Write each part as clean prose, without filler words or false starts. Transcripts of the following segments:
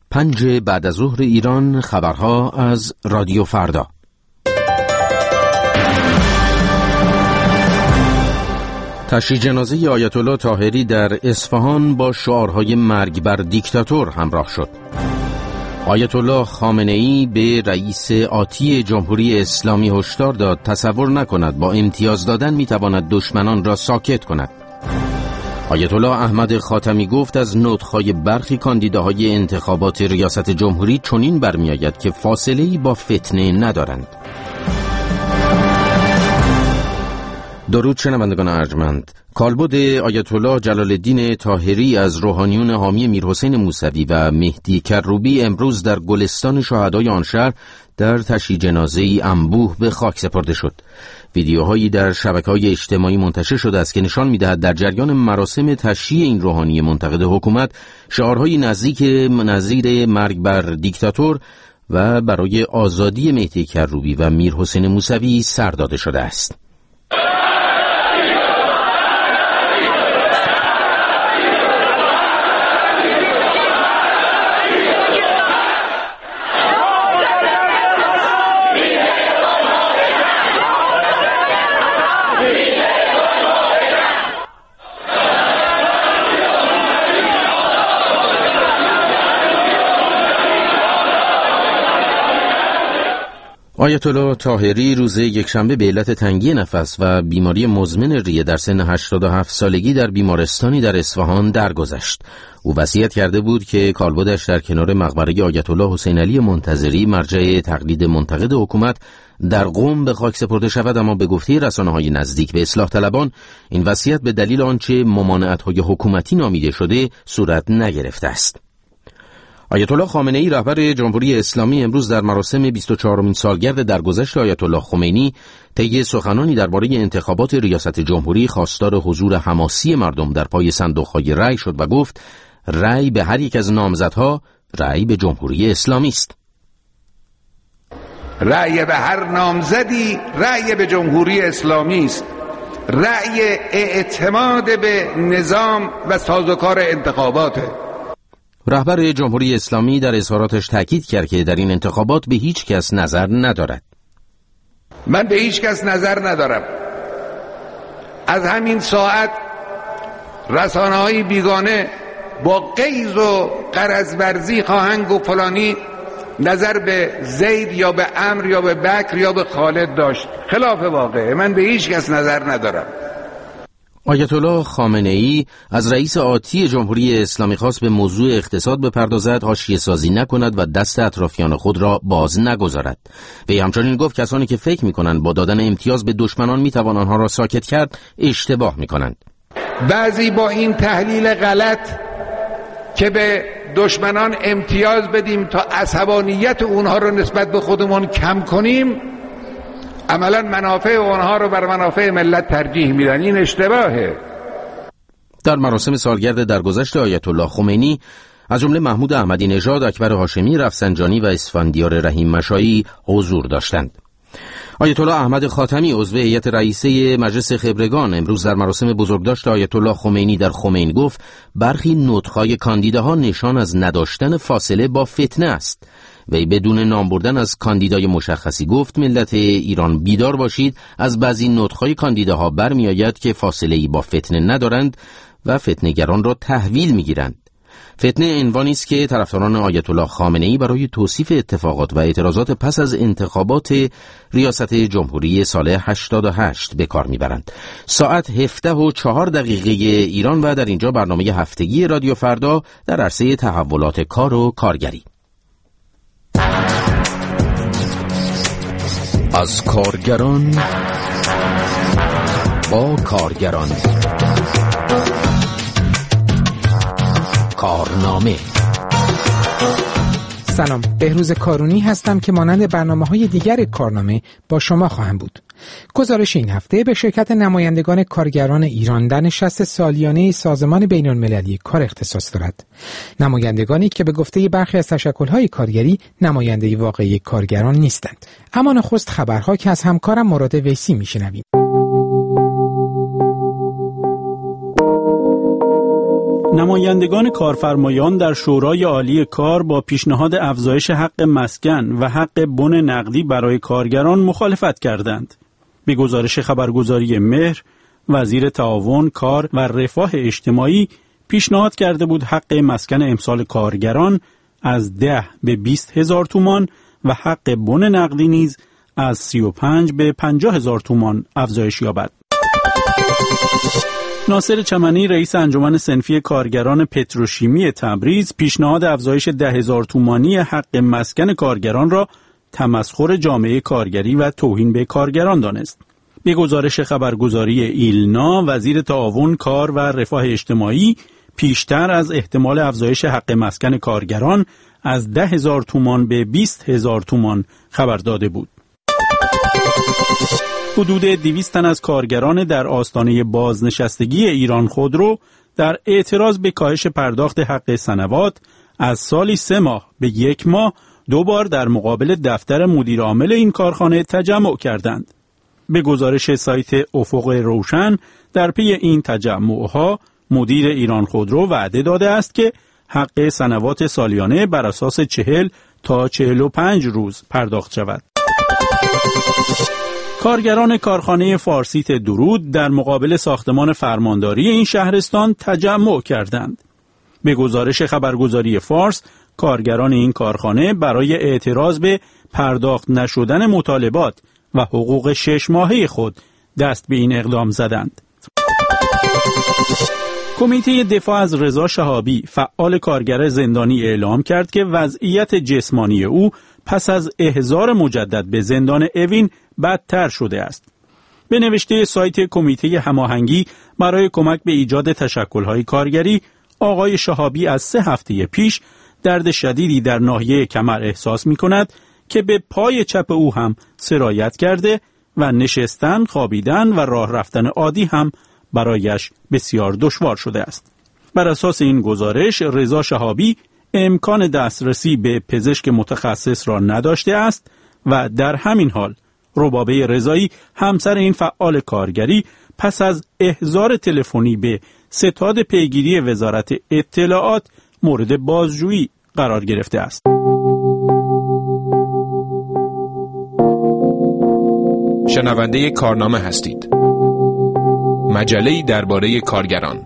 5 بعد از ظهر ایران، خبرها از رادیو فردا. تشییع جنازه آیت الله طاهری در اصفهان با شعارهای مرگ بر دیکتاتور همراه شد. آیت الله خامنه‌ای به رئیس آتی جمهوری اسلامی هشدار داد تصور نکند با امتیاز دادن میتواند دشمنان را ساکت کند. آیت الله احمد خاتمی گفت از نطق‌های برخی کاندیداهای انتخابات ریاست جمهوری چنین برمی‌آید که فاصله‌ای با فتنه ندارند. درود شنوندگان ارجمند. کالبد آیت الله جلال الدین طاهری از روحانیون حامی میرحسین موسوی و مهدی کروبی امروز در گلستان شهدای آن شهر در تشییع جنازه‌ای انبوه به خاک سپرده شد. ویدیوهایی در شبکه‌های اجتماعی منتشر شده است که نشان می‌دهد در جریان مراسم تشییع این روحانی منتقد حکومت شعارهای نظیر مرگ بر دیکتاتور و برای آزادی مهدی کروبی و میرحسین موسوی سر داده شده است. آیت الله طاهری روز یکشنبه به علت تنگی نفس و بیماری مزمن ریه در سن 87 سالگی در بیمارستانی در اصفهان درگذشت. او وصیت کرده بود که کالبدش در کنار مقبره آیت الله حسین علی منتظری مرجع تقلید منتقد حکومت در قم به خاک سپرده شود، اما به گفته رسانه‌های نزدیک به اصلاح طلبان این وصیت به دلیل آنچه ممانعت‌های حکومتی نامیده شده صورت نگرفته است. آیت الله خامنه‌ای رهبر جمهوری اسلامی امروز در مراسم 24مین سالگرد درگذشت آیت الله خمینی طی سخنانی درباره انتخابات ریاست جمهوری خواستار حضور حماسی مردم در پای صندوق‌های رأی شد و گفت رأی به هر یک از نامزدها رأی به جمهوری اسلامی است. رأی به هر نامزدی رأی به جمهوری اسلامی است. رأی اعتماد به نظام و سازوکار انتخاباته. رهبر جمهوری اسلامی در اظهاراتش تاکید کرد که در این انتخابات به هیچ کس نظر ندارد. من به هیچ کس نظر ندارم. از همین ساعت رسانه‌های بیگانه با غیظ و غرض‌ورزی خواهند گفت فلانی نظر به زید یا به عمرو یا به بکر یا به خالد داشت. خلاف واقعه. من به هیچ کس نظر ندارم. آیت الله خامنه‌ای از رئیس آتی جمهوری اسلامی خواست به موضوع اقتصاد بپردازد، حاشیه‌سازی نکند و دست اطرافیان خود را باز نگذارد. وی همچنین گفت کسانی که فکر می‌کنند با دادن امتیاز به دشمنان می‌توان آنها را ساکت کرد، اشتباه می‌کنند. بعضی با این تحلیل غلط که به دشمنان امتیاز بدیم تا عصبانیت اونها رو نسبت به خودمون کم کنیم، عملا منافع اونها رو بر منافع ملت ترجیح میدن. این اشتباهه. در مراسم سالگرد درگذشت آیت الله خمینی از جمله محمود احمدی نژاد، اکبر هاشمی رفسنجانی و اسفندیار رحیم مشایی حضور داشتند. آیت الله احمد خاتمی عضو هیئت رئیسه مجلس خبرگان امروز در مراسم بزرگداشت آیت الله خمینی در خمین گفت برخی نطق‌های کاندیداها نشان از نداشتن فاصله با فتنه است. وی بدون نام بردن از کاندیدای مشخصی گفت ملت ایران بیدار باشید، از بعضی نطق‌های کاندیداها برمی آید که فاصله‌ای با فتنه ندارند و فتنه‌گران را تحویل می‌گیرند. فتنه عنوانی است که طرفداران آیت الله خامنه‌ای برای توصیف اتفاقات و اعتراضات پس از انتخابات ریاست جمهوری سال 88 به کار می‌برند. ساعت 17:04 ایران و در اینجا برنامه هفتگی رادیو فردا در عرصه تحولات کار و کارگری. از کارگران با کارگران، کارنامه. سلام، بهروز کارونی هستم که مانند برنامه‌های دیگر کارنامه با شما خواهم بود. گزارش این هفته به شرکت نمایندگان کارگران ایران در نشست سالیانه سازمان بین‌المللی کار اختصاص دارد. نمایندگانی که به گفته برخی از تشکل‌های کارگری نماینده واقعی کارگران نیستند. اما نخست خبرها که از همکارم مراد ویسی میشنویم. نمایندگان کارفرمایان در شورای عالی کار با پیشنهاد افزایش حق مسکن و حق بن نقدی برای کارگران مخالفت کردند. به گزارش خبرگزاری مهر، وزیر تعاون، کار و رفاه اجتماعی پیشنهاد کرده بود حق مسکن امسال کارگران از 10 به 20 هزار تومان و حق بن نقدی نیز از 35 به 50 هزار تومان افزایش یابد. ناصر چمنی رئیس انجمن صنفی کارگران پتروشیمی تبریز پیشنهاد افزایش 10,000 تومانی حق مسکن کارگران را تمسخر جامعه کارگری و توهین به کارگران دانست. به گزارش خبرگزاری ایلنا، وزیر تعاون، کار و رفاه اجتماعی پیشتر از احتمال افزایش حق مسکن کارگران از 10,000 تومان به 20,000 تومان خبر داده بود. حدود 200 تن از کارگران در آستانه بازنشستگی ایران خودرو در اعتراض به کاهش پرداخت حق سنوات از سالی 3 ماه به 1 ماه 2 بار در مقابل دفتر مدیر عامل این کارخانه تجمع کردند. به گزارش سایت افق روشن، در پی این تجمعها مدیر ایران خودرو وعده داده است که حق سنوات سالیانه بر اساس 40 تا 45 روز پرداخت شود. کارگران کارخانه فارسیت درود در مقابل ساختمان فرمانداری این شهرستان تجمع کردند. به گزارش خبرگزاری فارس، کارگران این کارخانه برای اعتراض به پرداخت نشدن مطالبات و حقوق 6 ماهه خود دست به این اقدام زدند. کمیته دفاع از رضا شهابی، فعال کارگر زندانی، اعلام کرد که وضعیت جسمانی او پس از احضار مجدد به زندان اوین بدتر شده است. به نوشته سایت کمیته هماهنگی برای کمک به ایجاد تشکل‌های کارگری، آقای شهابی از 3 هفته پیش درد شدیدی در ناحیه کمر احساس می‌کند که به پای چپ او هم سرایت کرده و نشستن، خوابیدن و راه رفتن عادی هم برایش بسیار دشوار شده است. بر اساس این گزارش، رضا شهابی امکان دسترسی به پزشک متخصص را نداشته است و در همین حال ربابه رضایی، همسر این فعال کارگری، پس از احضار تلفنی به ستاد پیگیری وزارت اطلاعات مورد بازجویی قرار گرفته است. شنونده کارنامه هستید. مجله‌ای درباره کارگران.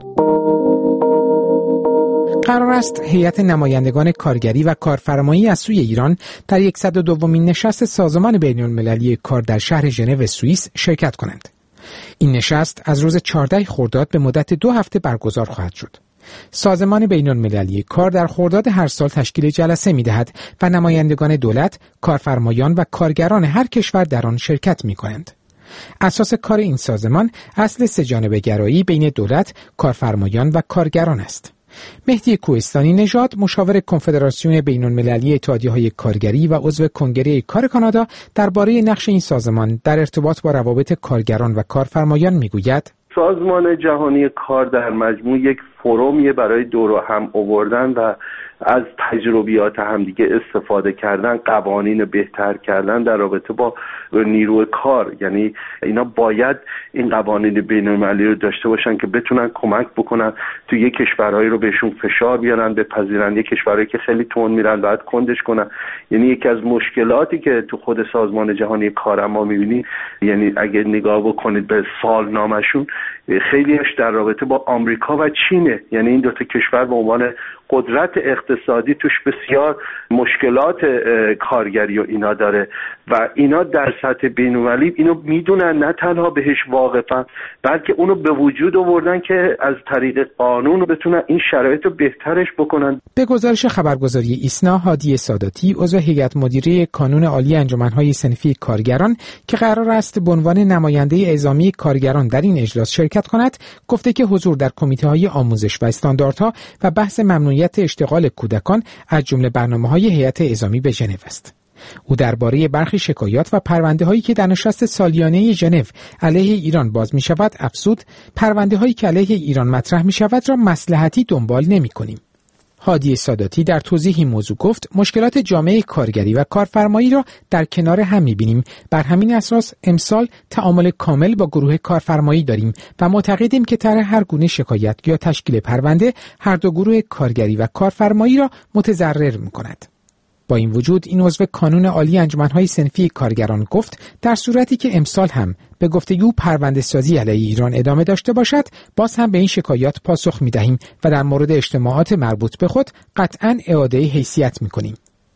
قرار است هیئت نمایندگان کارگری و کارفرمایی از سوی ایران در 102مین نشست سازمان بین‌المللی کار در شهر ژنو سوئیس شرکت کنند. این نشست از روز 14 خرداد به مدت 2 هفته برگزار خواهد شد. سازمان بین‌المللی کار در خرداد هر سال تشکیل جلسه می‌دهد و نمایندگان دولت، کارفرمایان و کارگران هر کشور در آن شرکت می‌کنند. اساس کار این سازمان اصل سه‌جانبه‌گرایی بین دولت، کارفرمایان و کارگران است. مهدی کوهستانی نژاد، مشاور کنفدراسیون بین‌المللی اتحادیه‌های کارگری و عضو کنگره کار کانادا، درباره نقش این سازمان در ارتباط با روابط کارگران و کارفرمایان میگوید: سازمان جهانی کار در مجموع یک فرومیه برای دور هم آوردن و از تجربیات همدیگه استفاده کردن، قوانین بهتر کردن در رابطه با نیروی کار. یعنی اینا باید این قوانین بین‌المللی رو داشته باشن که بتونن کمک بکنن تو یک کشورهایی رو بهشون فشار بیارن، بپذیرن، یک کشورهایی که خیلی تند میرن بعد کندش کنن. یعنی یکی از مشکلاتی که تو خود سازمان جهانی کار ما می‌بینی، یعنی اگه نگاه بکنید به سالنامه‌شون، خیلیش در رابطه با آمریکا و چینه. یعنی این دو تا کشور به عنوان قدرت اقتصادی توش بسیار مشکلات کارگری و اینا داره و اینا در سطح بین‌المللی اینو میدونن، نه تنها بهش واقفن بلکه اونو به وجود آوردن که از طریق قانون بتونن این شرایط رو بهترش بکنن. به گزارش خبرگزاری ایسنا، هادی ساداتی، عضو هیئت مدیره کانون عالی انجمن‌های صنفی کارگران که قرار است به عنوان نماینده اعزامی کارگران در این اجلاس شرکت کند، گفته که حضور در کمیته‌های آموزش و استانداردها و بحث ممنوعیت اشتغال کودکان از جمله برنامه‌های هیئت اعزامی به ژنو است. او درباره برخی شکایات و پرونده‌هایی که در نشست سالیانه ژنو علیه ایران باز می‌شود افزود: پرونده‌هایی که علیه ایران مطرح می‌شود را مصلحتی دنبال نمی‌کنیم. هادی ساداتی در توضیح این موضوع گفت مشکلات جامعه کارگری و کارفرمایی را در کنار هم می‌بینیم. بر همین اساس امسال تعامل کامل با گروه کارفرمایی داریم و معتقدیم که طرح هر گونه شکایت یا تشکیل پرونده هر دو گروه کارگری و کارفرمایی را متضرر می‌کند. با این وجود این عضو کانون عالی انجمن‌های صنفی کارگران گفت در صورتی که امسال هم به گفتگو پرونده سازی علیه ایران ادامه داشته باشد باز هم به این شکایات پاسخ می‌دهیم و در مورد اجتماعات مربوط به خود قطعاً اعاده حیثیت می‌کنیم.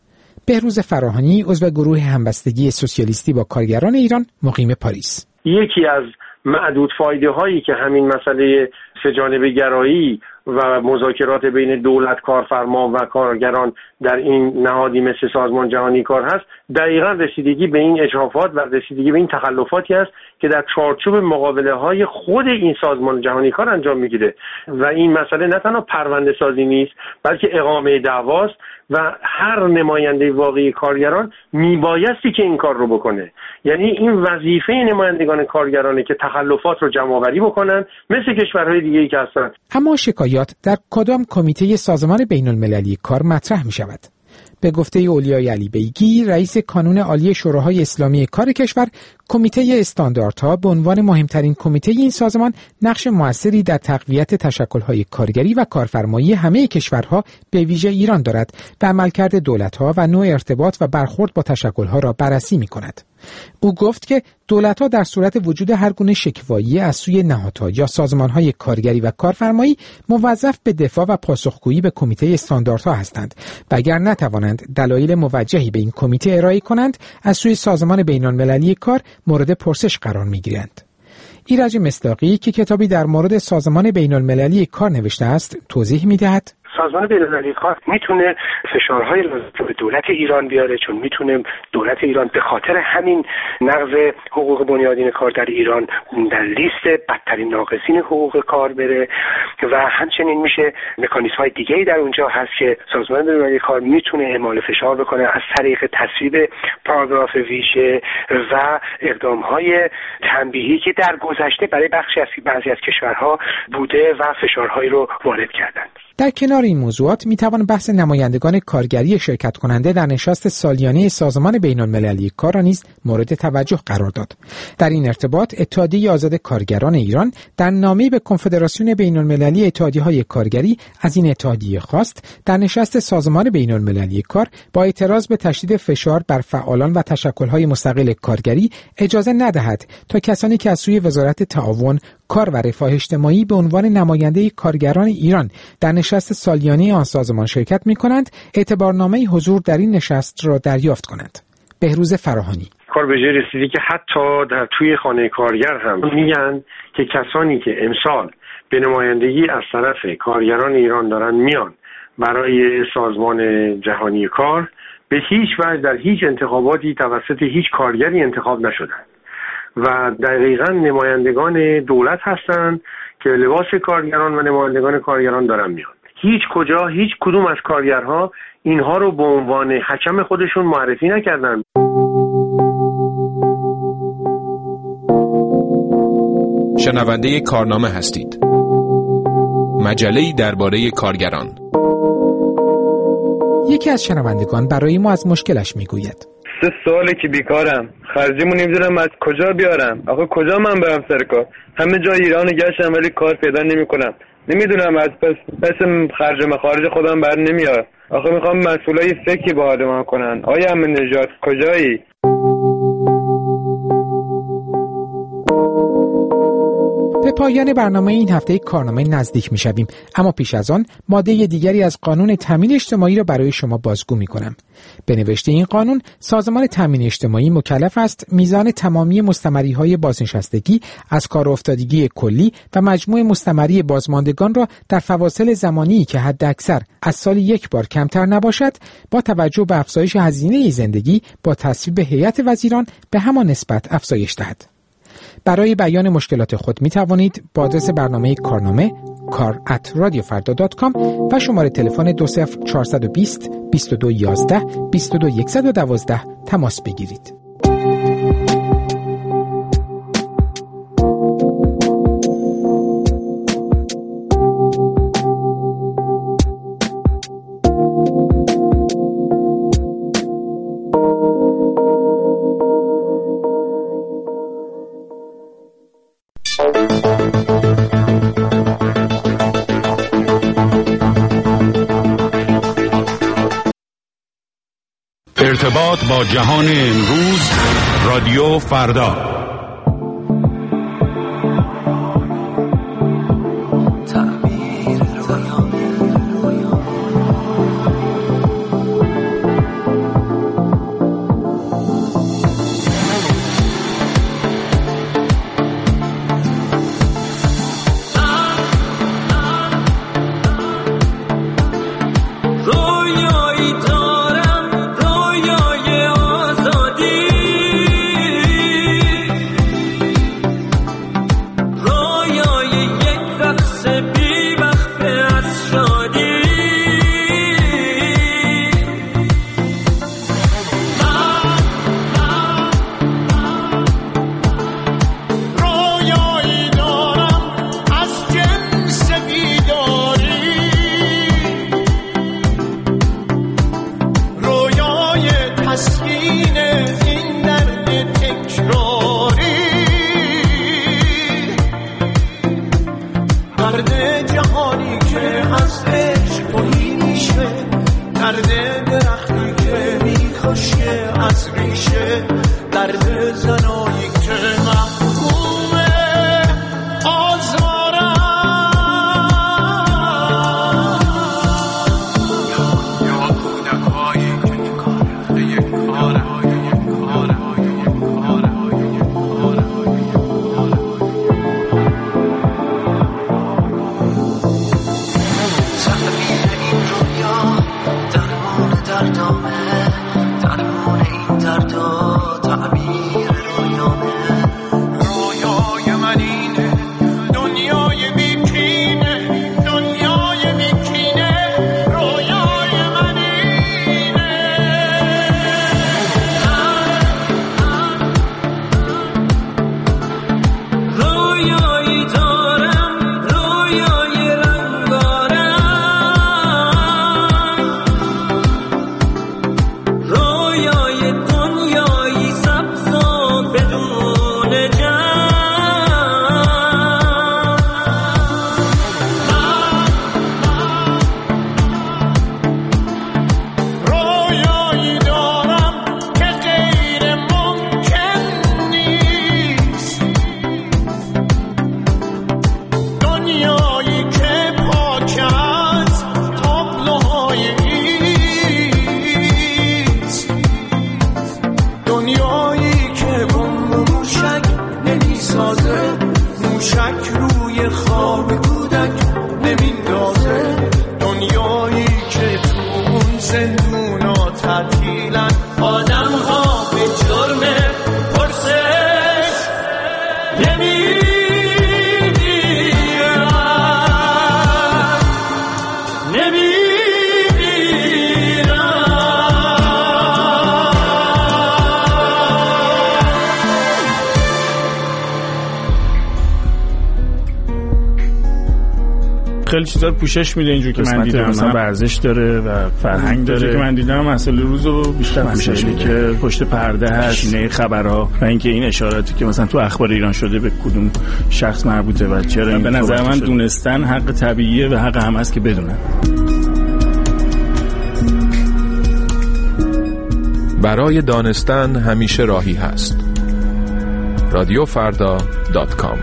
بهروز فراهانی عضو گروه همبستگی سوسیالیستی با کارگران ایران مقیم پاریس: یکی از معدود فایده هایی که همین مسئله سه‌جانبه گرایی و مذاکرات بین دولت، کارفرما و کارگران در این نهادی مثل سازمان جهانی کار هست، دقیقاً رسیدگی به این اجحافات و رسیدگی به این تخلفاتی است که در چارچوب مقابله های خود این سازمان جهانی کار انجام میگیره و این مسئله نه تنها پرونده سازی نیست بلکه اقامه دعواست و هر نماینده واقعی کارگران میبایستی که این کار رو بکنه. یعنی این وظیفه نمایندگان کارگرانه که تخلفات رو جمع‌آوری بکنن مثل کشورهای دیگه‌ای که هستن. اما شکایات در کدام کمیته سازمان بین‌المللی کار مطرح می‌شود؟ به گفته اولیای علی بیگی رئیس کانون عالی شوراهای اسلامی کار کشور، کمیته استانداردها به عنوان مهمترین کمیته این سازمان نقش موثری در تقویت تشکل‌های کارگری و کارفرمایی همه کشورها به ویژه ایران دارد و عملکرد دولت‌ها و نوع ارتباط و برخورد با تشکل‌ها را بررسی می‌کند. او گفت که دولت‌ها در صورت وجود هر گونه شکوایی از سوی نهادها یا سازمان‌های کارگری و کارفرمایی موظف به دفاع و پاسخگویی به کمیته استانداردها هستند و اگر نتوانند دلایل موجهی به این کمیته ارائه کنند از سوی سازمان بین‌المللی کار مورد پرسش قرار می‌گیرند. ایرج مصداقی که کتابی در مورد سازمان بین‌المللی کار نوشته است توضیح می‌دهد: سازمان بین‌المللی کار میتونه فشارهای لازم به دولت ایران بیاره، چون میتونه دولت ایران به خاطر همین نقض حقوق بنیادین کار در ایران در لیست بدترین ناقصین حقوق کار بره و همچنین میشه مکانیزم‌های دیگه‌ای در اونجا هست که سازمان بین‌المللی کار میتونه اعمال فشار بکنه از طریق تصویب پاراگراف ویژه و اقدام‌های تنبیهی که در گذشته برای بعضی از کشورها بوده و فشارهایی رو وارد کردند. در کنار این موضوعات میتوان بحث نمایندگان کارگری شرکت کننده در نشست سالیانه سازمان بین‌المللی کار را نیز مورد توجه قرار داد. در این ارتباط اتحادیه آزاد کارگران ایران در نامه‌ای به کنفدراسیون بین‌المللی اتحادیه‌های کارگری از این اتحادیه خواست در نشست سازمان بین‌المللی کار با اعتراض به تشدید فشار بر فعالان و تشکل‌های مستقل کارگری اجازه ندهد تا کسانی که از سوی وزارت تعاون، کار و رفاه اجتماعی به عنوان نماینده کارگران ایران در نشست سالیانه آن سازمان شرکت می‌کنند، اعتبارنامه حضور در این نشست را دریافت کنند. بهروز فراهانی: کار به جای رسیدی که حتی در توی خانه کارگر هم میگن که کسانی که امسال به نمایندگی از طرف کارگران ایران دارن میان برای سازمان جهانی کار به هیچ وجه در هیچ انتخاباتی توسط هیچ کارگری انتخاب نشدن و دقیقاً نمایندگان دولت هستند که لباس کارگران و نمایندگان کارگران دارن میان. هیچ کدوم از کارگرها اینها رو به عنوان حکم خودشون معرفی نکردن. شنونده کارنامه هستید. مجله‌ای درباره کارگران. یکی از شنوندگان برای ما از مشکلش میگوید: 3 ساله که بیکارم، خرجیمو نمیدونم از کجا بیارم. آخه کجا من برم سر کار؟ همه جای ایرانو گشتم ولی کار پیدا نمیکنم. نمیدونم از پس خرج مخارج خودم بر نمیاد. آخه میخوام مسئولای فکری با حال من کنن. آیا امین نژاد کجایی؟ به پایان برنامه این هفته کارنامه نزدیک می‌شویم، اما پیش از آن ماده دیگری از قانون تامین اجتماعی را برای شما بازگو می‌کنم. به نوشته این قانون، سازمان تامین اجتماعی مکلف است میزان تمامی مستمری‌های بازنشستگی از کار افتادگی کلی و مجموع مستمری بازماندگان را در فواصل زمانی که حداکثر از سال 1 بار کمتر نباشد، با توجه به افزایش هزینه زندگی با تصویب هیئت وزیران به همان نسبت افزایش دهد. برای بیان مشکلات خود می توانید با آدرس برنامه کارنامه kar@radiofarda.com و شماره تلفن 20420 2211 22112 تماس بگیرید. ارتباط با جهان امروز، رادیو فردا. خیلی چیزا رو پوشش میده اینجوری که من دیدم، مثلا ورزش داره و فرهنگ داره که من دیدم، مسئله روزو بیشتر پوشش میده که پشت پرده هست، نشینه خبرها و اینکه این اشاراتی که مثلا تو اخبار ایران شده به کدوم شخص مربوطه و چرا. به نظر من دونستن حق طبیعیه و حق هم هست که بدونن. برای دانستن همیشه راهی هست. radiofarda.com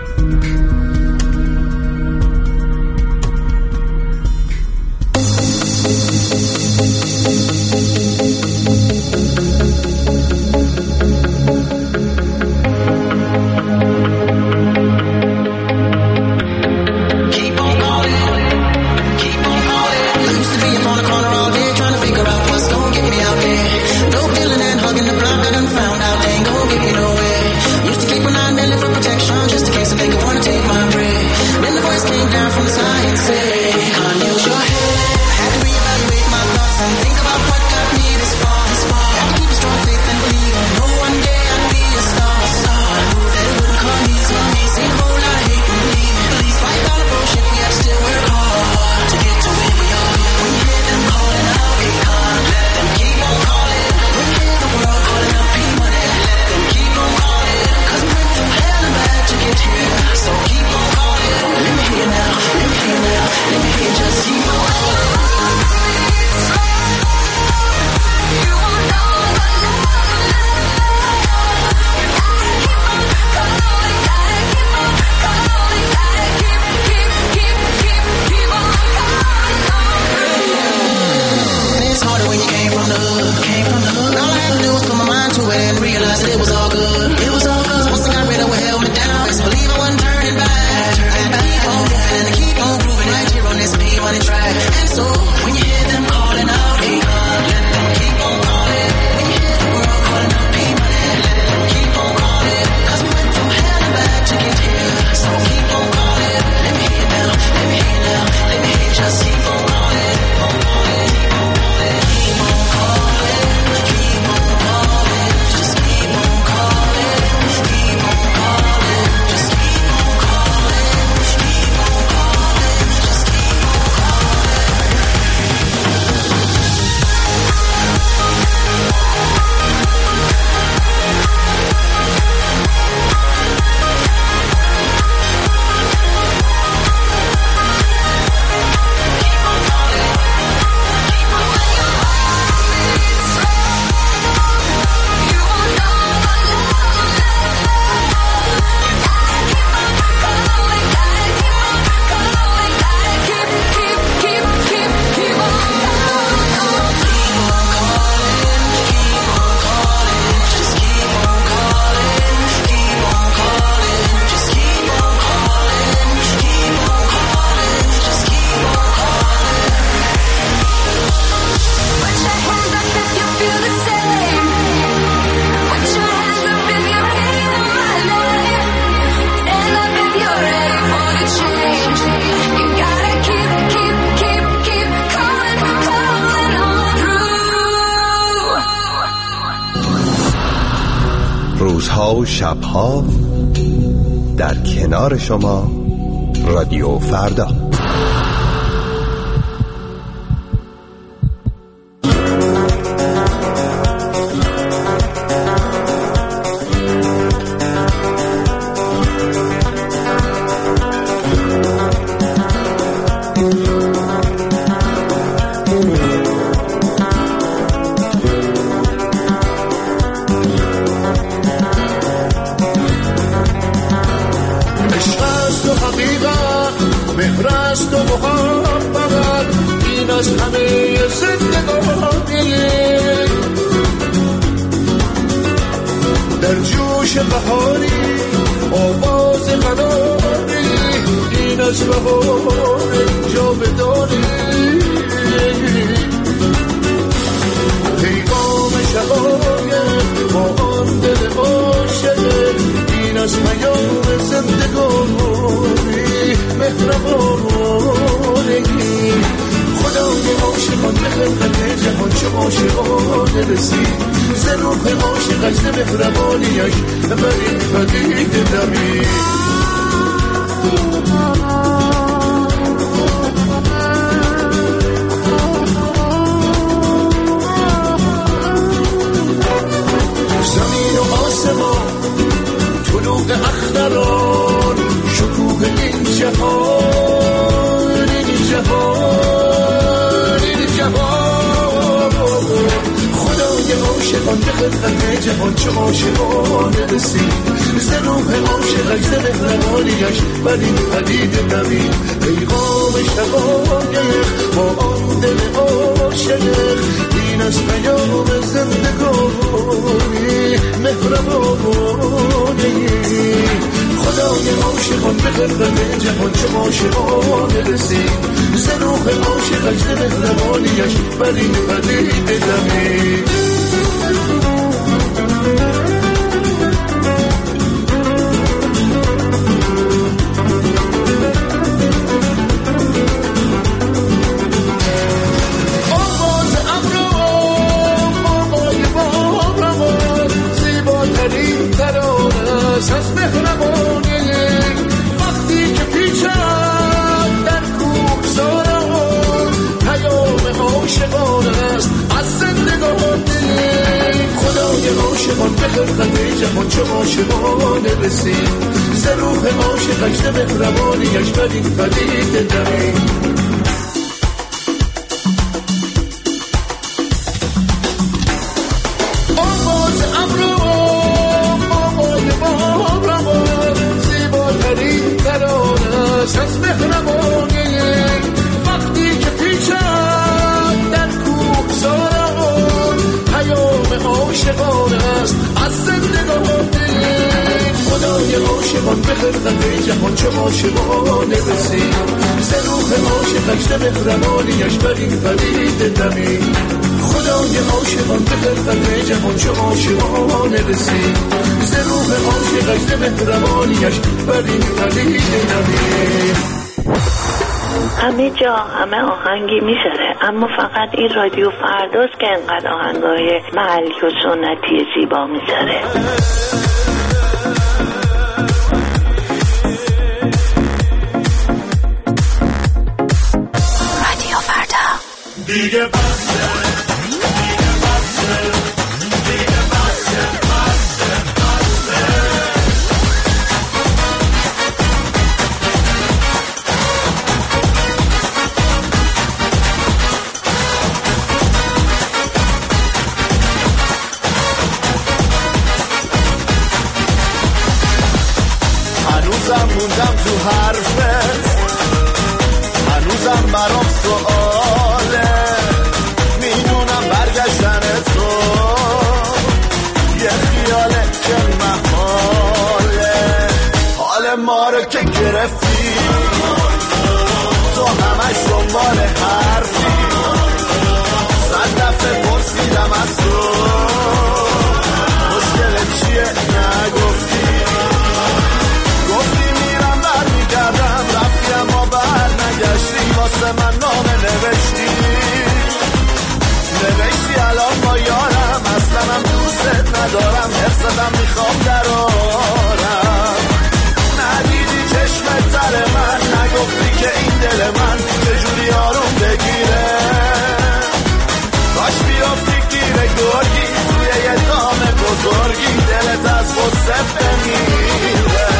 Just in case they wanna take my breath. realized that it was all good. It was all good. Once I got rid of what held me down, best believe I wasn't turning back. I had to keep on moving and to keep on grooving right here on this P Money track. And so when you hear them calling out, hey, let them keep on calling. When you hear the world calling out P Money, let them keep on calling. 'Cause we went from hell and back to get here. So keep on calling. Let me hear now, let me hear now, let me hear just keep on calling. Keep on calling, keep on calling, keep on calling, keep on calling, just keep on calling, keep on calling, just keep on calling, keep on calling, just keep on روزها و شبها در کنار شما رادیو فردا. در جوش بهاری آواز مناری این از بهار جاودانی پیغام شقایق با آن دل عاشق این از پیام زندگانی مهربانی خدای عاشقان به خلقت جهان چه عاشقانه رسید ز روح عاشقش ز مهربانیش بر این پدیده دوید زمین و آسمان طلوع اختران شکوه این جهان این جهان این جهان خدای عاشقان به خلقت جهان چه عاشقانه رسید ز روح عاشقش ز مهربانیش بر این پدیده دوید پیغام شقایق با آن دل عاشق این از پیام زندگانی مهربانی خدای عاشقان به خلقت جهان چه عاشقانه رسید ز روح عاشقش ز مهربانیش بر این پدیده دوید از مهربانی وقتی که پیچد در کوهساران پیام عاشقان است از زندگانی خدای عاشقان به خلقت جهان چه عاشقانه رسید ز روح عاشقش ز مهربانیش بر این پدیده دوید از مهربانی وقتی که پیچد در کوهساران پیام عاشقان است از عاشقان به خلقت جهان چه عاشقانه رسید ز روح عاشقش ز مهربانیش بر این پدیده دمید خدای عاشقان به خلقت جهان چه عاشقانه رسید ز روح عاشقش ز مهربانیش بر این پدیده دمید. همه جا همه آهنگی میذاره، اما فقط این رادیو فرداست که انقدر آهنگای محلی و سنتی زیبا میذاره. رادیو فردا دیگه بسه موندم تو حرفت هنوزم برام سؤاله میدونم برگشتن تو یه خیاله که محاله حال ما رو که گرفتی تو همش دنبال حرفی صد دفعه پرسیدم از تو مشکل چیه نگفتی رفتی اما بر نگشتی واسه من نامه نوشتی الان با یارم اصلا من دوست ندارم حفظتم میخوام درارم ندیدی چشمت تر من نگفتی که این دل من چجوری آروم بگیره کاش بیافتی گیر گرگی توی یه دام بزرگی دلت از غصه بمیره.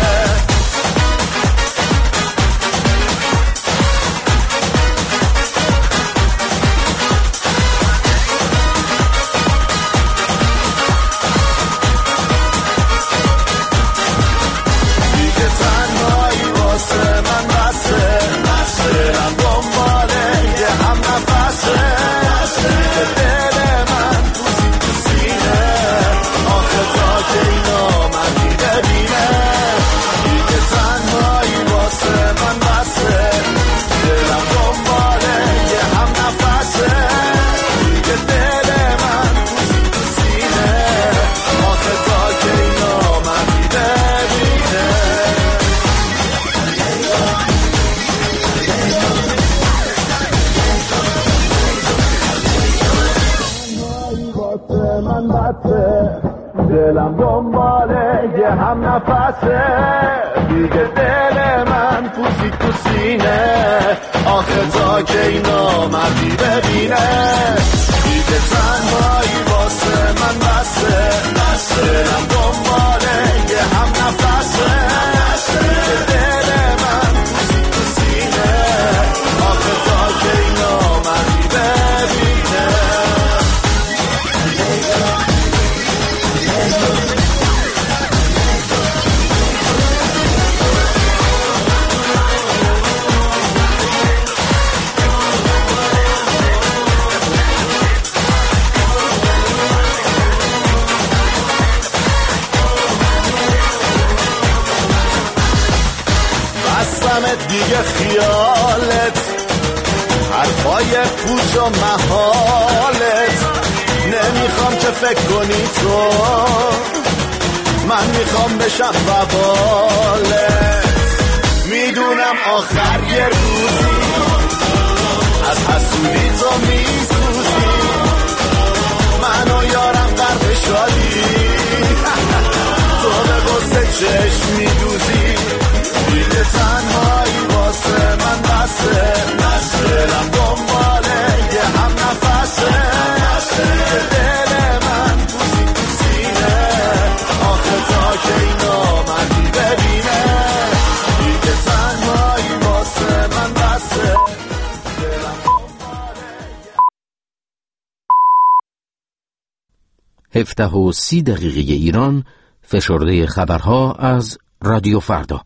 دلم دنباله یه هم نفسه دیگه دل من پوسی تو سینه آخه تا که اینا مردی ببینه دیگه تنهایی واسه من بسه دلم دنباله یه هم نفسه دیگه دل من پوسی تو سینه آخه تا که اینا مردی ببینه. دیگه خیالت حرفای پوچ و محالت نمیخوام که فکر کنی تو من میخوام بشم وبالت میدونم آخر یه روزی از حسودی تو میسوزی من و یارم غرق شادی تو به غصه چشم میدوزی دیگه تنهایی واسه من بسه دلم دنباله یه هم نفسه دیگه دل من پوسی تو سینه آخه تا که اینا مردی ببینه دیگه تنهایی واسه من بسه دلم دنباله 17:30 ایران فشرده خبرها از رادیو فردا.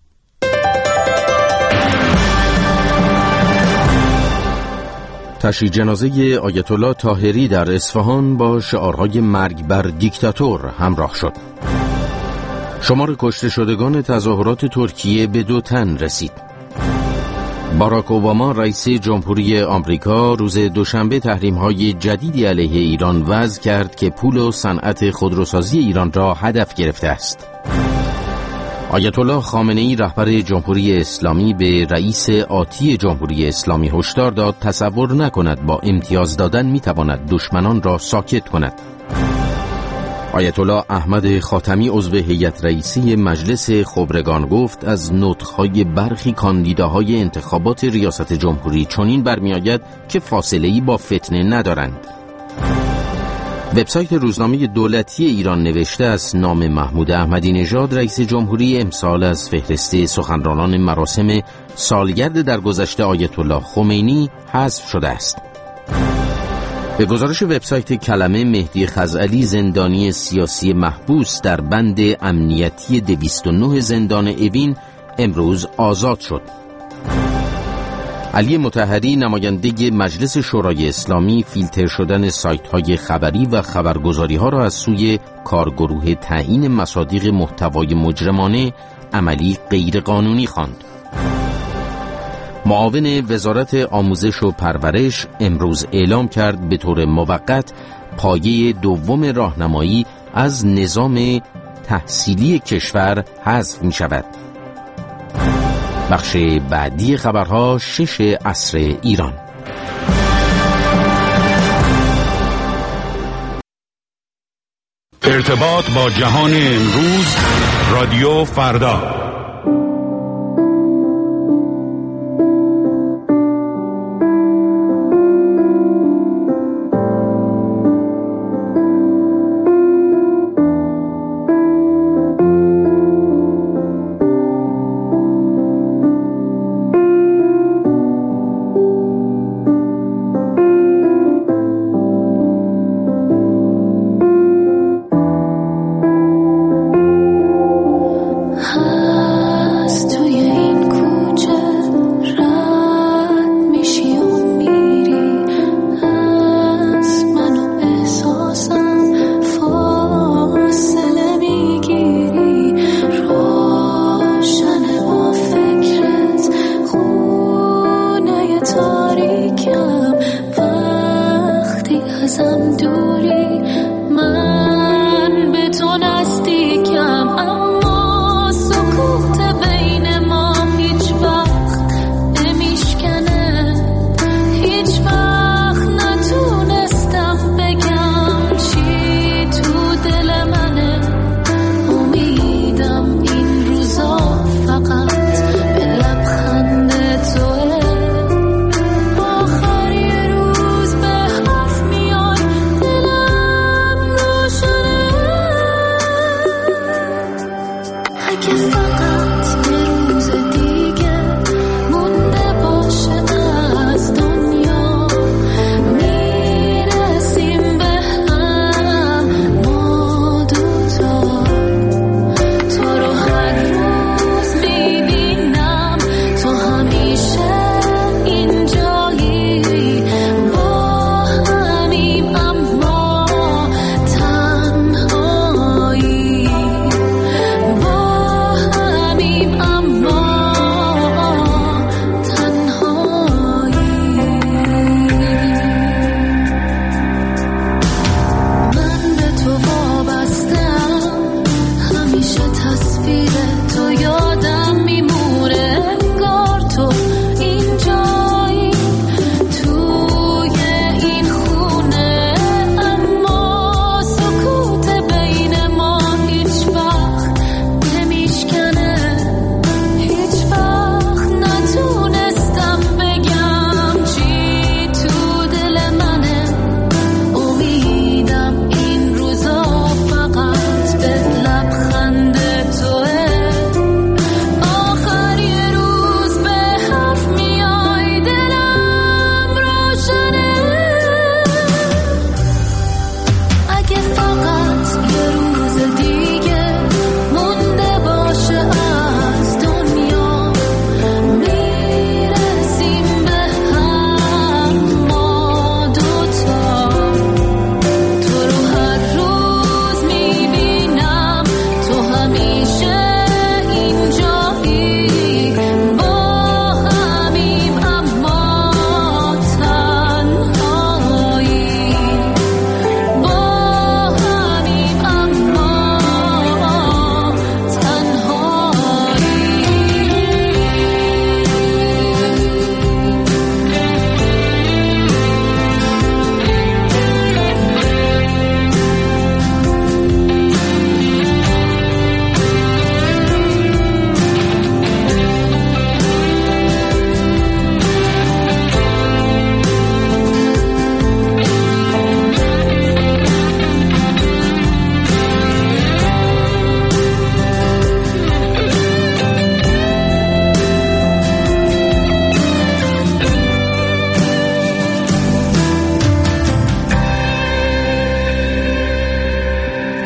تشییع جنازه آیت الله طاهری در اصفهان با شعارهای مرگ بر دیکتاتور همراه شد. شمار کشته شدگان تظاهرات ترکیه به 2 تن رسید. باراک اوباما رئیس جمهوری آمریکا روز دوشنبه تحریم‌های جدیدی علیه ایران وضع کرد که پول و صنعت خودروسازی ایران را هدف گرفته است. آیت الله خامنه‌ای رهبر جمهوری اسلامی به رئیس آتی جمهوری اسلامی هشدار داد تصور نکند با امتیاز دادن می‌تواند دشمنان را ساکت کند. آیت الله احمد خاتمی عضو هیئت رئیسه مجلس خبرگان گفت از نطق‌های برخی کاندیداهای انتخابات ریاست جمهوری چنین برمی‌آید که فاصله‌ای با فتنه ندارند. وبسایت روزنامه دولتی ایران نوشته است نام محمود احمدی نژاد رئیس جمهوری امسال از فهرست سخنرانان مراسم سالگرد درگذشت آیت الله خمینی حذف شده است. به گزارش وبسایت کلمه، مهدی خزعلی زندانی سیاسی محبوس در بند امنیتی 209 زندان اوین امروز آزاد شد. علی مطهری نماینده مجلس شورای اسلامی فیلتر شدن سایت‌های خبری و خبرگزاری‌ها را از سوی کارگروه تعیین مصادیق محتوای مجرمانه عملی غیرقانونی خواند. معاون وزارت آموزش و پرورش امروز اعلام کرد به طور موقت پایه دوم راهنمایی از نظام تحصیلی کشور حذف می شود. بخش بعدی خبرها 6 عصر ایران. ارتباط با جهان امروز، رادیو فردا. Ah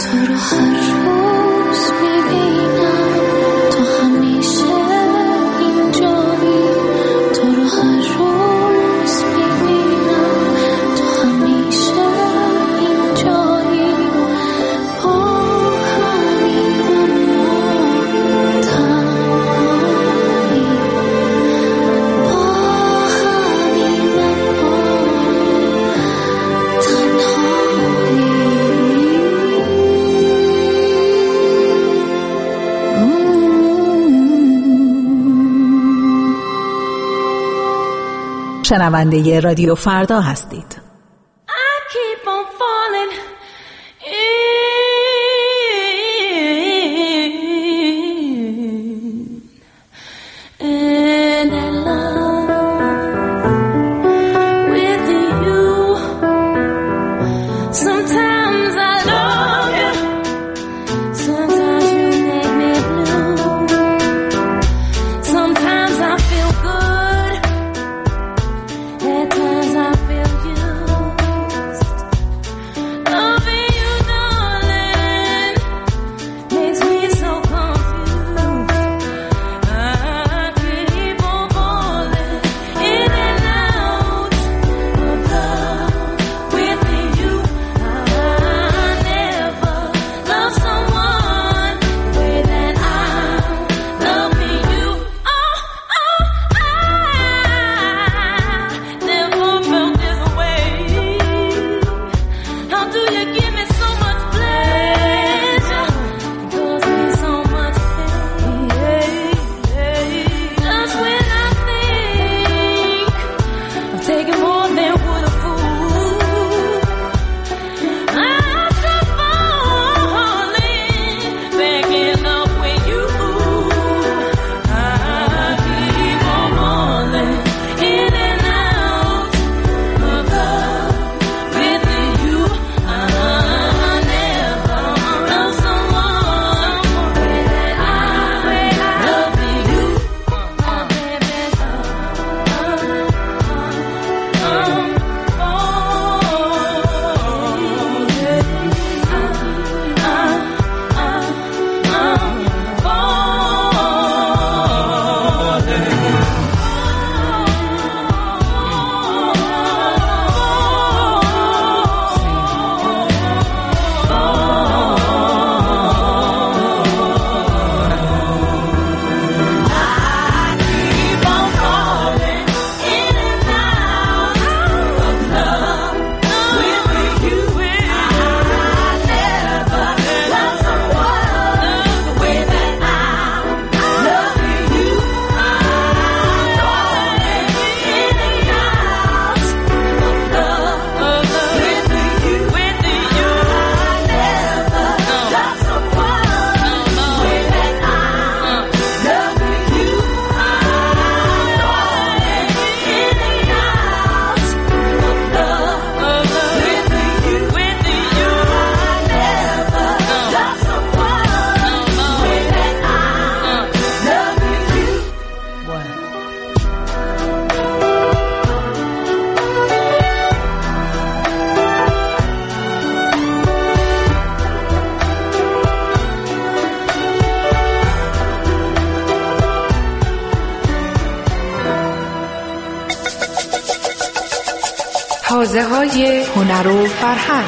شنونده رادیو فردا هستید. حوزه‌های هنر و فرهنگ.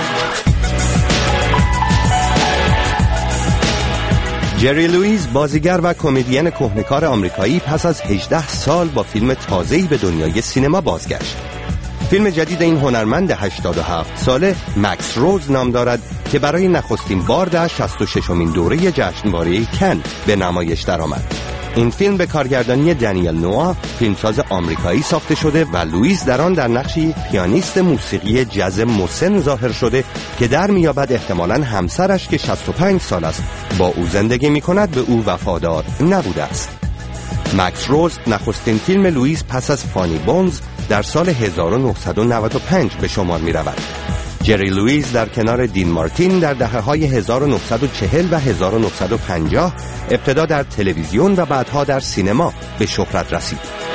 جری لوئیس، بازیگر و کمدین کهنه‌کار آمریکایی، پس از 18 سال با فیلم تازه‌ای به دنیای سینما بازگشت. فیلم جدید این هنرمند 87 ساله مکس روز نام دارد که برای نخستین بار در 66مین دوره جشنواره کن به نمایش درآمد. این فیلم به کارگردانی دنیل نوآ، فیلمساز آمریکایی ساخته شده و لوئیس در آن در نقشی پیانیست موسیقی جاز مسن ظاهر شده که در میابد احتمالاً همسرش که 65 سال است با او زندگی میکند به او وفادار نبوده است. مکس روز نخستین فیلم لوئیس پس از فانی بونز در سال 1995 به شمار می رود. جری لوئیس در کنار دین مارتین در دهه‌های 1940 و 1950 ابتدا در تلویزیون و بعدها در سینما به شهرت رسید.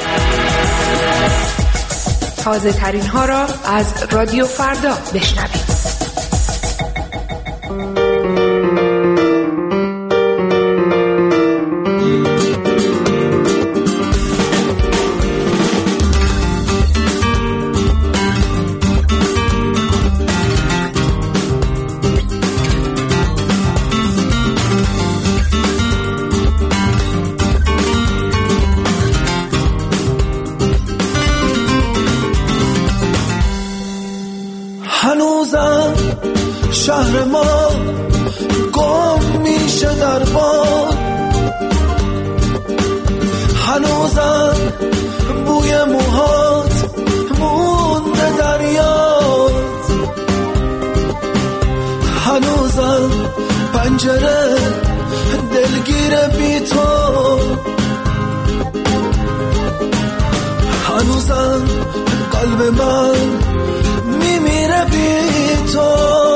تازه ترین ها را از رادیو فردا بشنوید. شهر ما گم میشه در باد، هنوزم بوی موهات مونده در یاد، هنوزم پنجره دلگیر بی تو، هنوزم قلب من میمیره بی تو،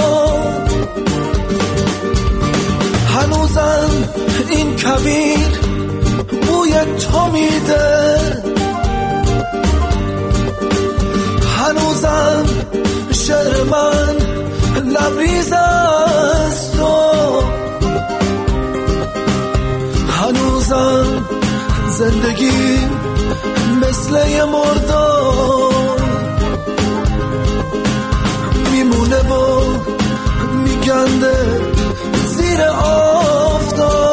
هنوزم این کویر بوی تو میده، هنوزم شعر من لبریز از تو، هنوزم زندگی مثل یه مردار میمونه و میگنده زیر آفتاب.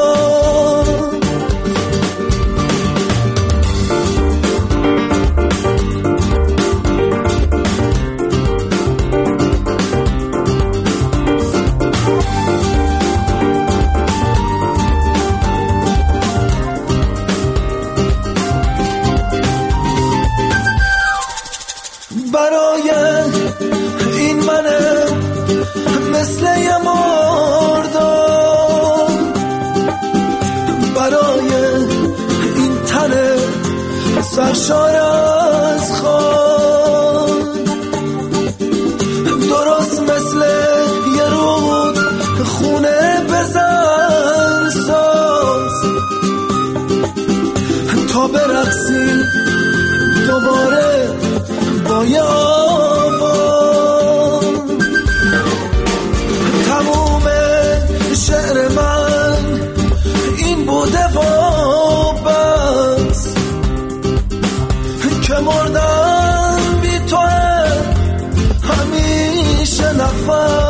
برای این منه مثل یه مردار، برای این تنه سرشار از خون، درست مثل یه رود خونه بزن ساز تا برقصی دوباره با یه آواز. تموم شعر من این بوده و بس که مردم بی تو همیشه نفس.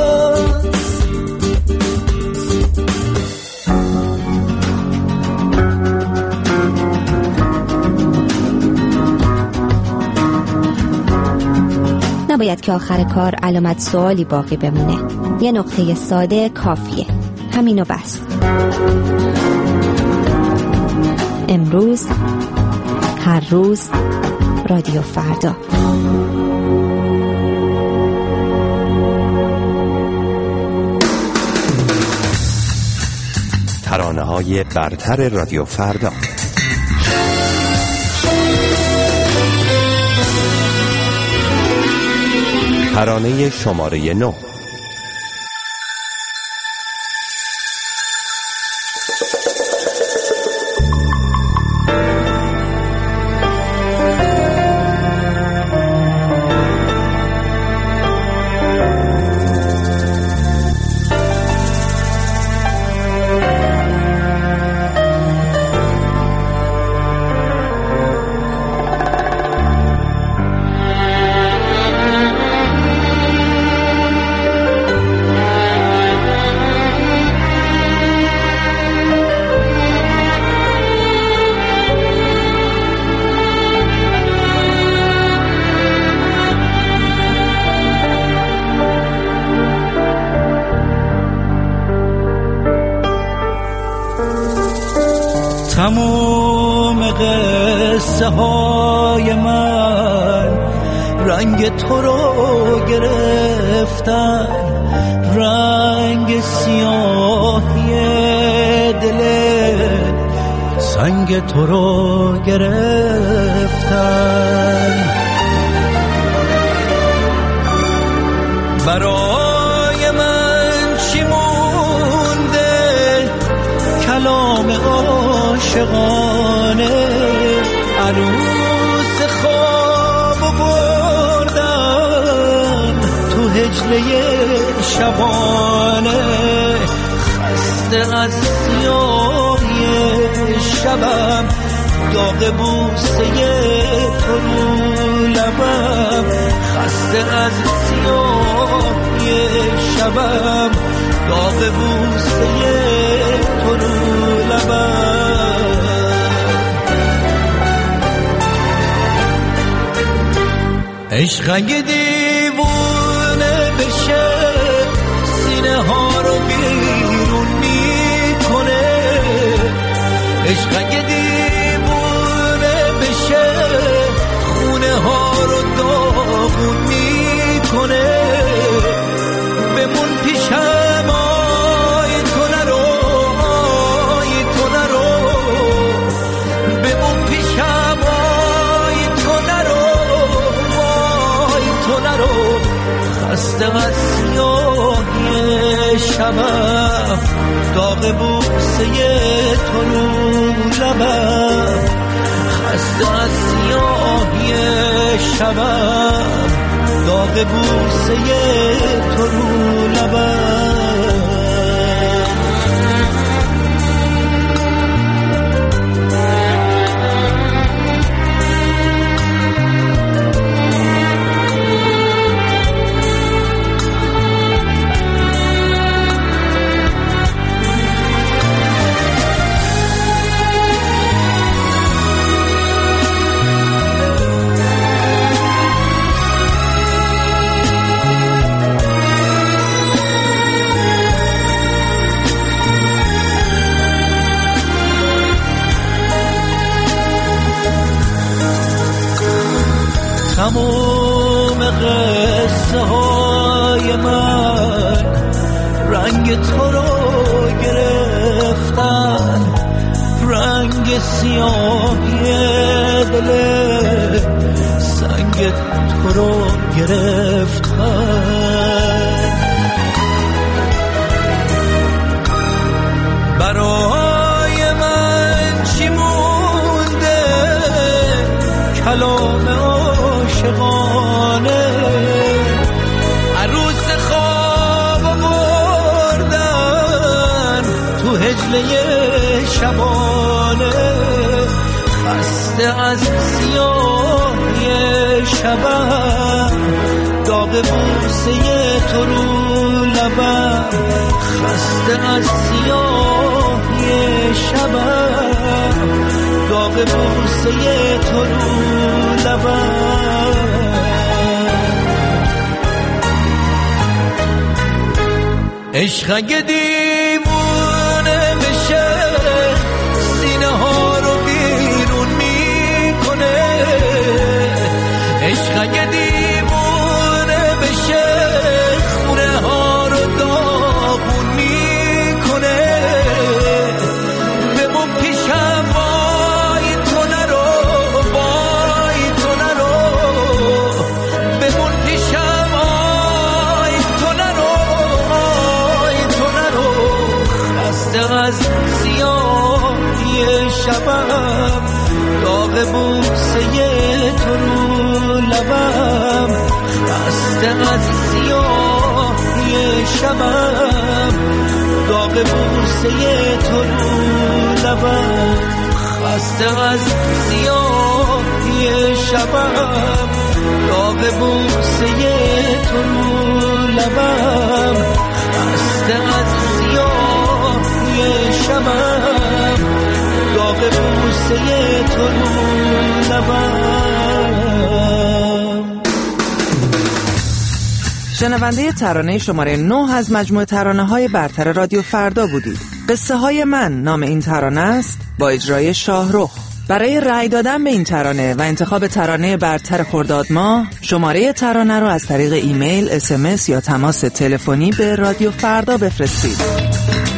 نباید که آخر کار علامت سوالی باقی بمونه. یه نقطه ساده کافیه. همینو بس. امروز، هر روز، رادیو فردا. ترانه‌های برتر رادیو فردا. ترانه شماره 9. تمام قصه های من رنگ تو رو گرفتن، رنگ سیاهی دل سنگ تو رو گرفتن. برای من چی مونده کلام عاشقانه، عروس خواب بردم تو هجله شبانه، خسته از سیاهی شبم، داغ بوسه تو رو لبم، خسته از سیاهی شبم، داغ بوسه تو رو لبم. عشق اگه دیوونه بشه عشق اگه دیوونه بشه خونه ها رو داغون میکنه بمون پیشم آی تو نرو آی تو نرو بمون پیشم آی تو نرو آی تو نرو خسته از سیاهی شبم داغ بوسه تو رو لبم خسته از سیاهی شبم داغ بوسه تو رو لبم تمام قصه های من رنگ تو رو گرفتن رنگ سیاهی دل سنگ تو رو گرفتن برای من چی مونده کلام عاشقانه عروس خواب بردن تو هجله شبانه خسته از سیاهی شبم داغ بوسه تو رو لبم خسته از سیاهی شبم داغ بوسه تو رو لبم عشق اگه دیوونه بشه سینه ها رو بیرون میکنه عشق اگه دیوونه بشه خونه ها رو داغون میکنه بمون پیشم وای تو نرو وای تو نرو بمون پیشم وای تو نرو وای تو نرو خسته از سیاهی شبم داغ بوسه تو رو لبم خسته از سیاهی شبم داغ بوسه تو رو لبم خسته از سیاهی شبم داغ بوسه تو رو لبم خسته از سیاهی شبم داغ بوسه تو رو لبم. شنونده ترانه شماره 9 از مجموعه ترانه‌های برتر رادیو فردا بودید. قصه های من نام این ترانه است با اجرای شاهرخ. برای رأی دادن به این ترانه و انتخاب ترانه برتر خرداد ماه شماره ترانه رو از طریق ایمیل، SMS یا تماس تلفنی به رادیو فردا بفرستید.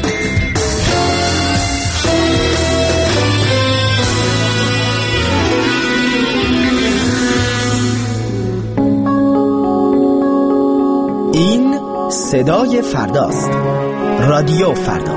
این صدای فرداست. رادیو فردا.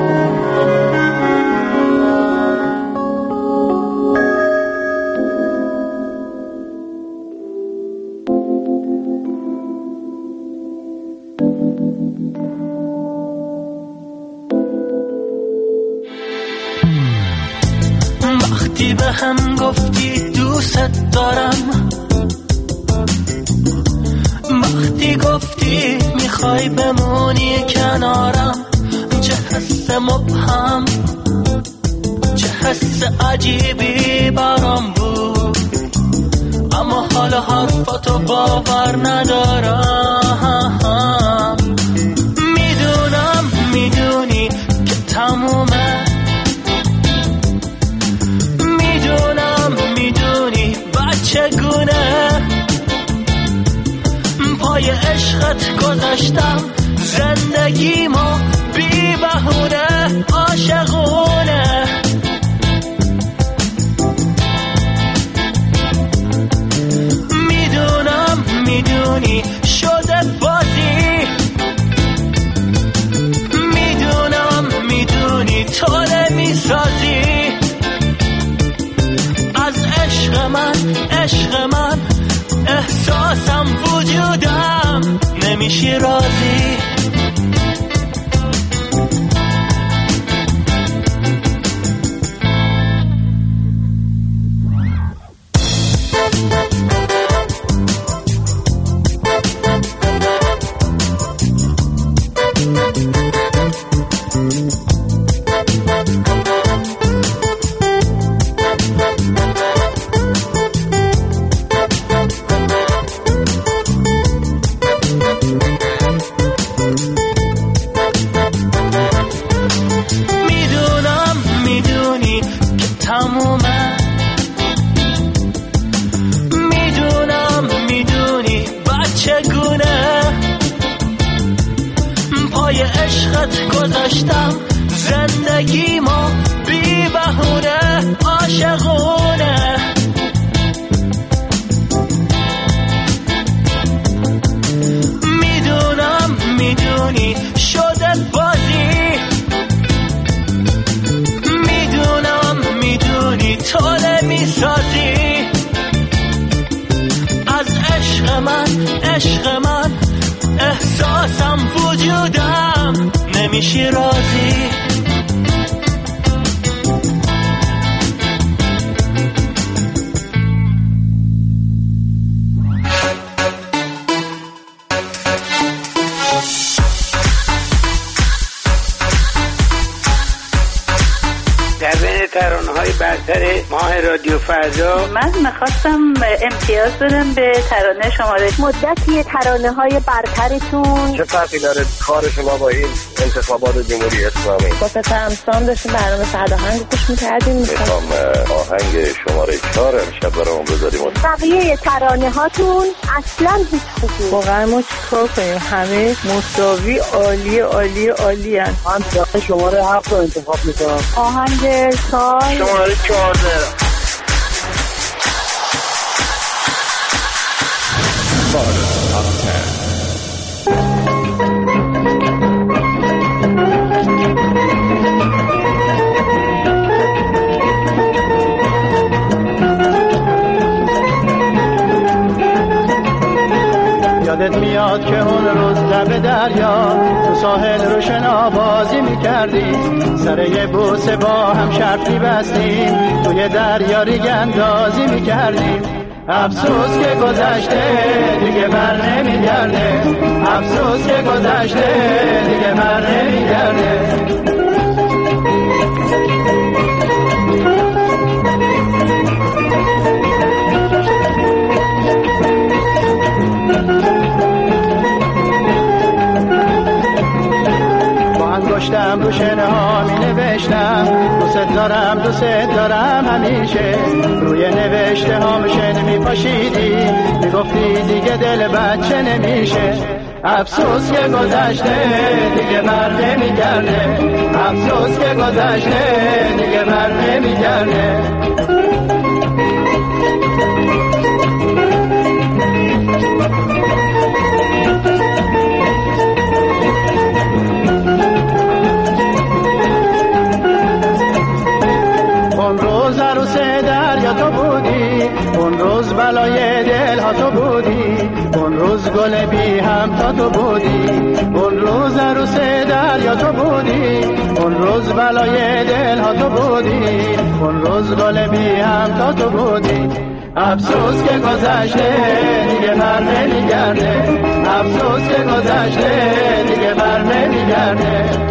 وقتی به هم گفتی دوست دارم، وقتی گفتی میخوای بمونی کنارم، چه حس مبهم، چه حس عجیبی برام بود، اما حالا حرفاتو باور ندارم. میدونم میدونی که تمومه، عشقت گذاشتم زندگیمو بی بهونه عاشقونه. میدونم میدونی شده بازی، میدونم میدونی تو نمیسازی. از عشق من احساسم وجودم نمیشی راضی. گذاشتم زندگیمو بی بهونه عاشقونه. میدونم میدونی شده بازی، میدونم میدونی تو نمیسازی. از عشق من احساسم وجودم نمیشی راضی. در بین ترانه‌های برتر ماه رادیو فردا من میخواستم امتیاز بدم به ترانه شماره. مدتی ترانه‌های برترتون چه فرقی داره کار شما با این انتخابات جمهوری اسلامی؟ با ستاره همسان داشتیم برنامه فردا گوش می‌کردیم. میخوام آهنگ شماره 4 امشب برامون بذاریم. بقیه ترانه‌هاتون اصلا هیچ خوبی. واقعا ما چیکار کنیم؟ همه مساوی عالی عالی عالی ان. من شماره 7 رو انتخاب می‌کنم. آهنگ شماره 14. یادت میاد که اون روز لب دریا تو ساحل رو شنا بازی میکردی، سر یه بوسه با هم شرط میبستیم، توی دریا ریگ اندازی میکردیم. افسوس که گذشته دیگه بر نمیگرده، افسوس که گذشته دیگه بر نمیگرده. انگشتم رو شنه ها می نوشتم دوست دارم همیشه. روی نوشته ها مشن می پاشیدی، می گفتی دیگه دل بچه نمیشه. افسوس که گذشته دیگه بر نمیگرده، افسوس که گذشته دیگه بر نمیگرده. اون روز عروس دریا تو بودی، اون روز بلای دل ها تو بودی، اون روز گل بی هم تا تو بودی، اون روز عروس دریا تو بودی، اون روز بلای دل ها تو بودی، اون روز گل بی هم تا تو بودی. افسوس که گذشته دیگه بر نمیگرده، افسوس که گذشته دیگه بر نمیگرده.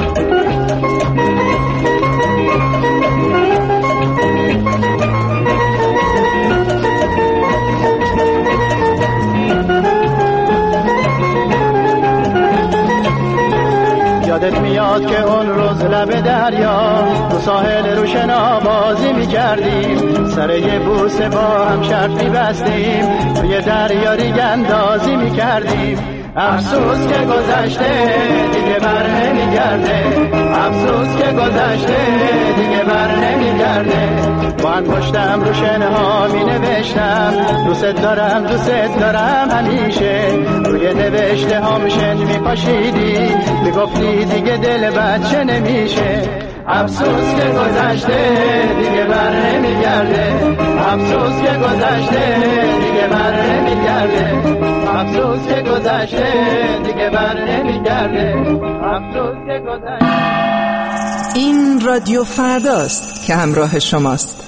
یادت میاد که اون روز لب دریا تو ساحل رو شنا بازی میکردیم، سر یه بوسه با هم شرط میبستیم، توی دریا ریگ اندازی میکردیم. افسوس که گذشته دیگه بر نمیگرده، افسوس که گذشته دیگه بر نمیگرده. با انگشتم رو شنه ها می نوشتم دوست دارم دوست دارم همیشه، روی نوشته ها میشن می پاشیدی میگفتی دیگه دل بچه نمیشه. افسوس که گذشته دیگه بر نمیگرده، افسوس که گذشته دیگه بر نمیگرده، افسوس که گذشته دیگه بر نمیگرده، افسوس که گذشته. این رادیو فرداست که همراه شماست.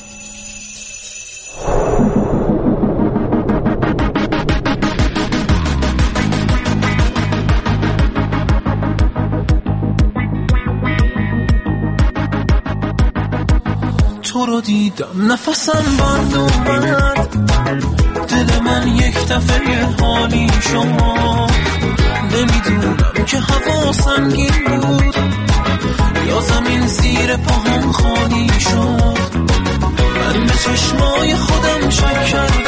تو رو دیدم نفسم بند اومد، دل من یک دفعه حالی شما، نمیدونم که هوا سنگین بود یا زمین زیر پاهم خالی شد. من به چشمای خودم شک کردم